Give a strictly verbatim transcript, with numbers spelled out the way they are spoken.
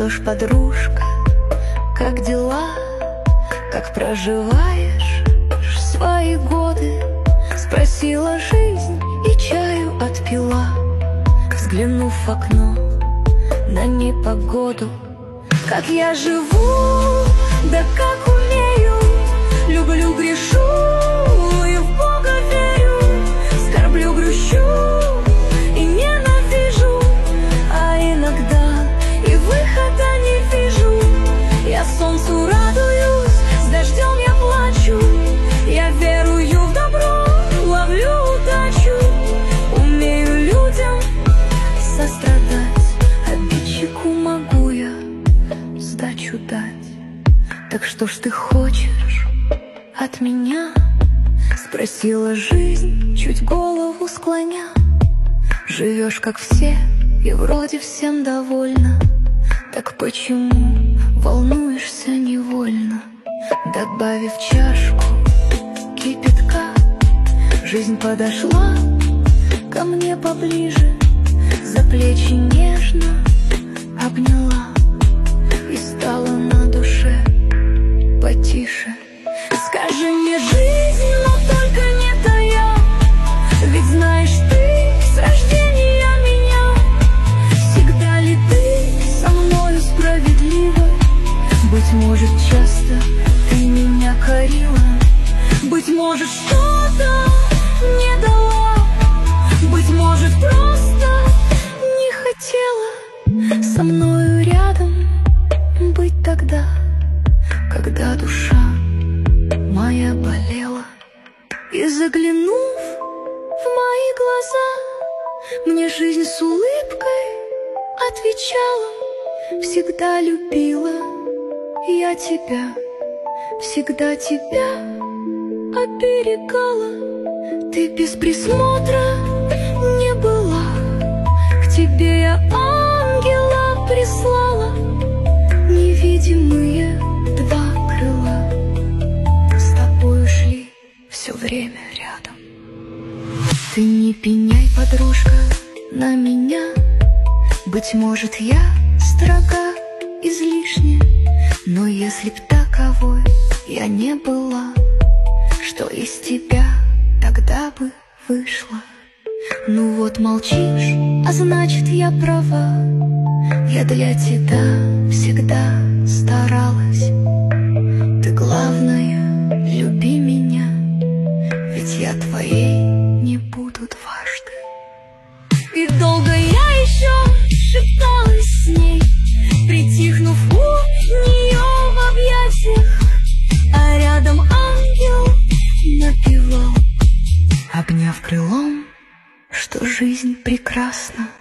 что ж, подружка, как дела? Как проживаешь свои годы? Спросила жизнь и чаю отпила, взглянув в окно на непогоду. Как я живу, да как умею, люблю, грешу и в Бога верю, скорблю, грущу и ненавижу, а иногда и выхода не вижу. Я солнцу радуюсь, с дождем я плачу, я верую в добро, ловлю удачу, умею людям сострадать, обидчику могу я сдачу дать. Так что ж ты хочешь от меня? Спросила жизнь, чуть голову склоня. Живешь как все и вроде всем довольна, так почему волнуешься невольно? Добавив чашку кипятка, жизнь подошла ко мне поближе, за плечи нежно обняла, и стало на душе потише. Скажи мне, жизнь, но только не тая, ведь знаешь ты с рождения меня. Всегда ли ты со мною справедлива? Быть может, часто ты меня корила, быть может, что-то не дала, быть может, просто не хотела со мною рядом быть тогда, когда душа моя болела. И заглянув в мои глаза, мне жизнь с улыбкой отвечала: всегда любила я тебя, всегда тебя оберегала. Ты без присмотра не была, к тебе я ангела прислала, невидимые два крыла с тобой шли все время рядом. Ты не пеняй, подружка, на меня, быть может, я строга излишне, но если б таковой я не была, что из тебя тогда бы вышло? Ну вот молчишь, а значит, я права, я для тебя всегда старалась. Ты, главное, люби меня, ведь я твоей не буду дважды. И долго я еще шепталась с ней, притихнув у нее в объятиях, а рядом ангел напевал, обняв крылом, что жизнь прекрасна.